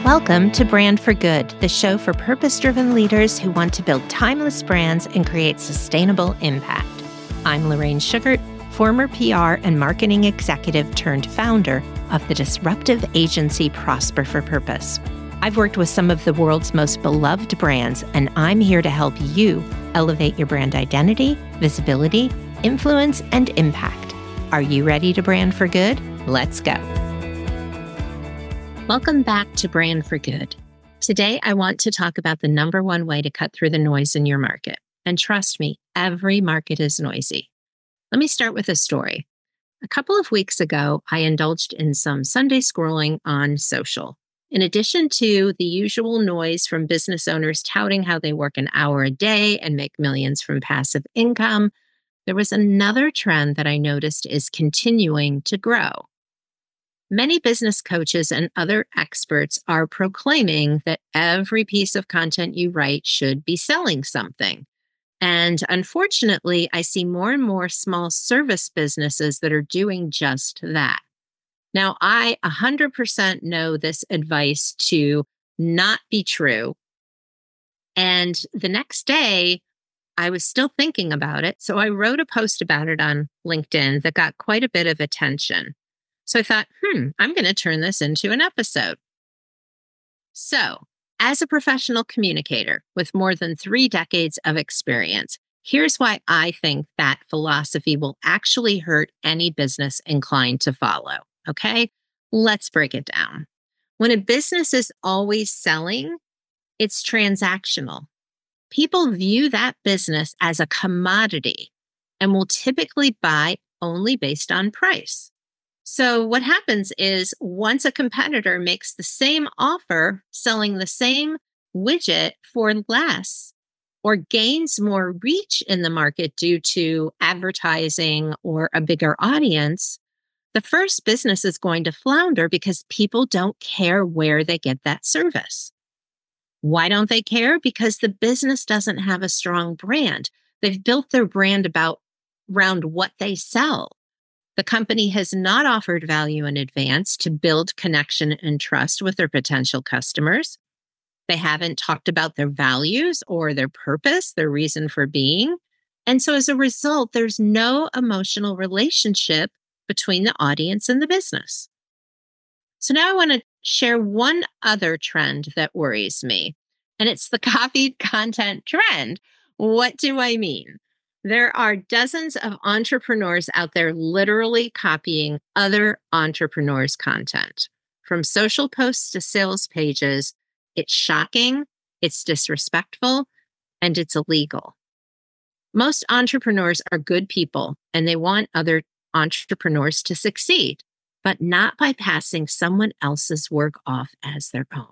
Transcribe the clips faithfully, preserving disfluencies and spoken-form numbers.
Welcome to Brand for Good, the show for purpose-driven leaders who want to build timeless brands and create sustainable impact. I'm Lorraine Sugart, former P R and marketing executive turned founder of the disruptive agency Prosper for Purpose. I've worked with some of the world's most beloved brands, and I'm here to help you elevate your brand identity, visibility, influence, and impact. Are you ready to brand for good? Let's go. Welcome back to Brand for Good. Today, I want to talk about the number one way to cut through the noise in your market. And trust me, every market is noisy. Let me start with a story. A couple of weeks ago, I indulged in some Sunday scrolling on social. In addition to the usual noise from business owners touting how they work an hour a day and make millions from passive income, there was another trend that I noticed is continuing to grow. Many business coaches and other experts are proclaiming that every piece of content you write should be selling something. And unfortunately, I see more and more small service businesses that are doing just that. Now, I one hundred percent know this advice to not be true. And the next day, I was still thinking about it. So I wrote a post about it on LinkedIn that got quite a bit of attention. So I thought, hmm, I'm going to turn this into an episode. So, as a professional communicator with more than three decades of experience, here's why I think that philosophy will actually hurt any business inclined to follow. Okay, let's break it down. When a business is always selling, it's transactional. People view that business as a commodity and will typically buy only based on price. So what happens is once a competitor makes the same offer, selling the same widget for less, or gains more reach in the market due to advertising or a bigger audience, the first business is going to flounder because people don't care where they get that service. Why don't they care? Because the business doesn't have a strong brand. They've built their brand about around what they sell. The company has not offered value in advance to build connection and trust with their potential customers. They haven't talked about their values or their purpose, their reason for being. And so as a result, there's no emotional relationship between the audience and the business. So now I want to share one other trend that worries me, and it's the copied content trend. What do I mean? There are dozens of entrepreneurs out there literally copying other entrepreneurs' content. From social posts to sales pages, it's shocking, it's disrespectful, and it's illegal. Most entrepreneurs are good people, and they want other entrepreneurs to succeed, but not by passing someone else's work off as their own.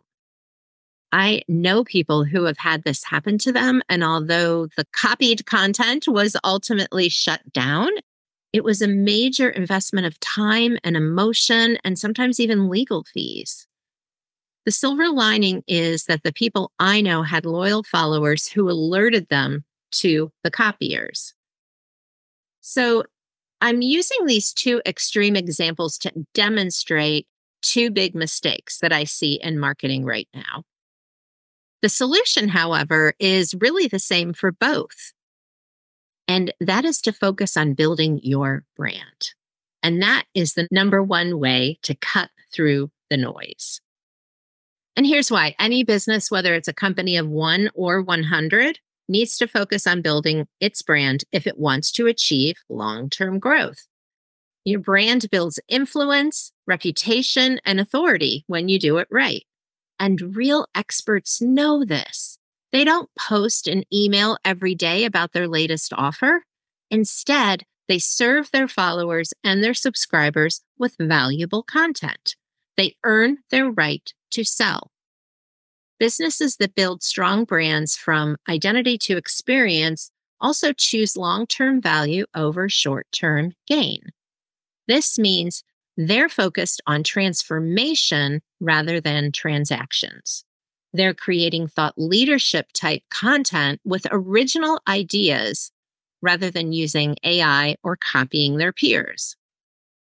I know people who have had this happen to them, and although the copied content was ultimately shut down, it was a major investment of time and emotion and sometimes even legal fees. The silver lining is that the people I know had loyal followers who alerted them to the copiers. So I'm using these two extreme examples to demonstrate two big mistakes that I see in marketing right now. The solution, however, is really the same for both. And that is to focus on building your brand. And that is the number one way to cut through the noise. And here's why. Any business, whether it's a company of one or one hundred, needs to focus on building its brand if it wants to achieve long-term growth. Your brand builds influence, reputation, and authority when you do it right. And real experts know this. They don't post an email every day about their latest offer. Instead, they serve their followers and their subscribers with valuable content. They earn their right to sell. Businesses that build strong brands from identity to experience also choose long-term value over short-term gain. This means they're focused on transformation rather than transactions. They're creating thought leadership type content with original ideas rather than using A I or copying their peers.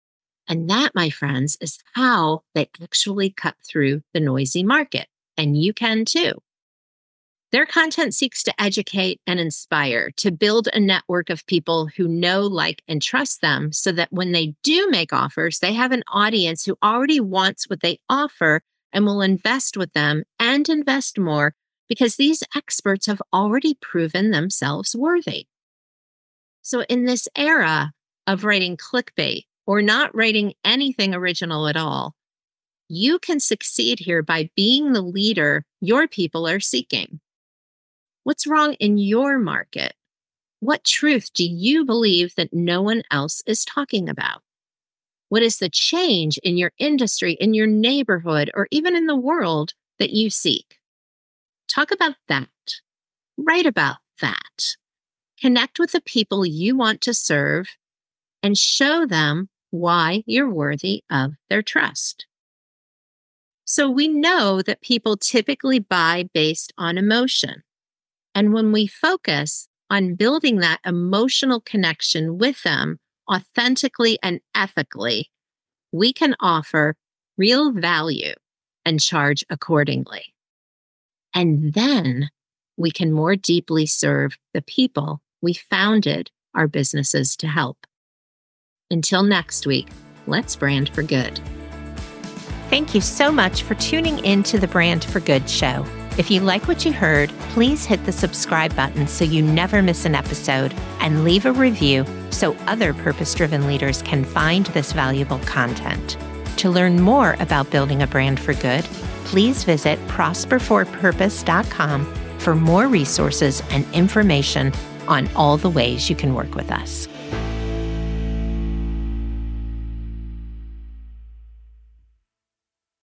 And that, my friends, is how they actually cut through the noisy market. And you can too. Their content seeks to educate and inspire, to build a network of people who know, like, and trust them so that when they do make offers, they have an audience who already wants what they offer and will invest with them and invest more because these experts have already proven themselves worthy. So in this era of writing clickbait or not writing anything original at all, you can succeed here by being the leader your people are seeking. What's wrong in your market? What truth do you believe that no one else is talking about? What is the change in your industry, in your neighborhood, or even in the world that you seek? Talk about that. Write about that. Connect with the people you want to serve and show them why you're worthy of their trust. So we know that people typically buy based on emotion. And when we focus on building that emotional connection with them authentically and ethically, we can offer real value and charge accordingly. And then we can more deeply serve the people we founded our businesses to help. Until next week, let's brand for good. Thank you so much for tuning in to the Brand for Good show. If you like what you heard, please hit the subscribe button so you never miss an episode and leave a review so other purpose-driven leaders can find this valuable content. To learn more about building a brand for good, please visit prosper for purpose dot com for more resources and information on all the ways you can work with us.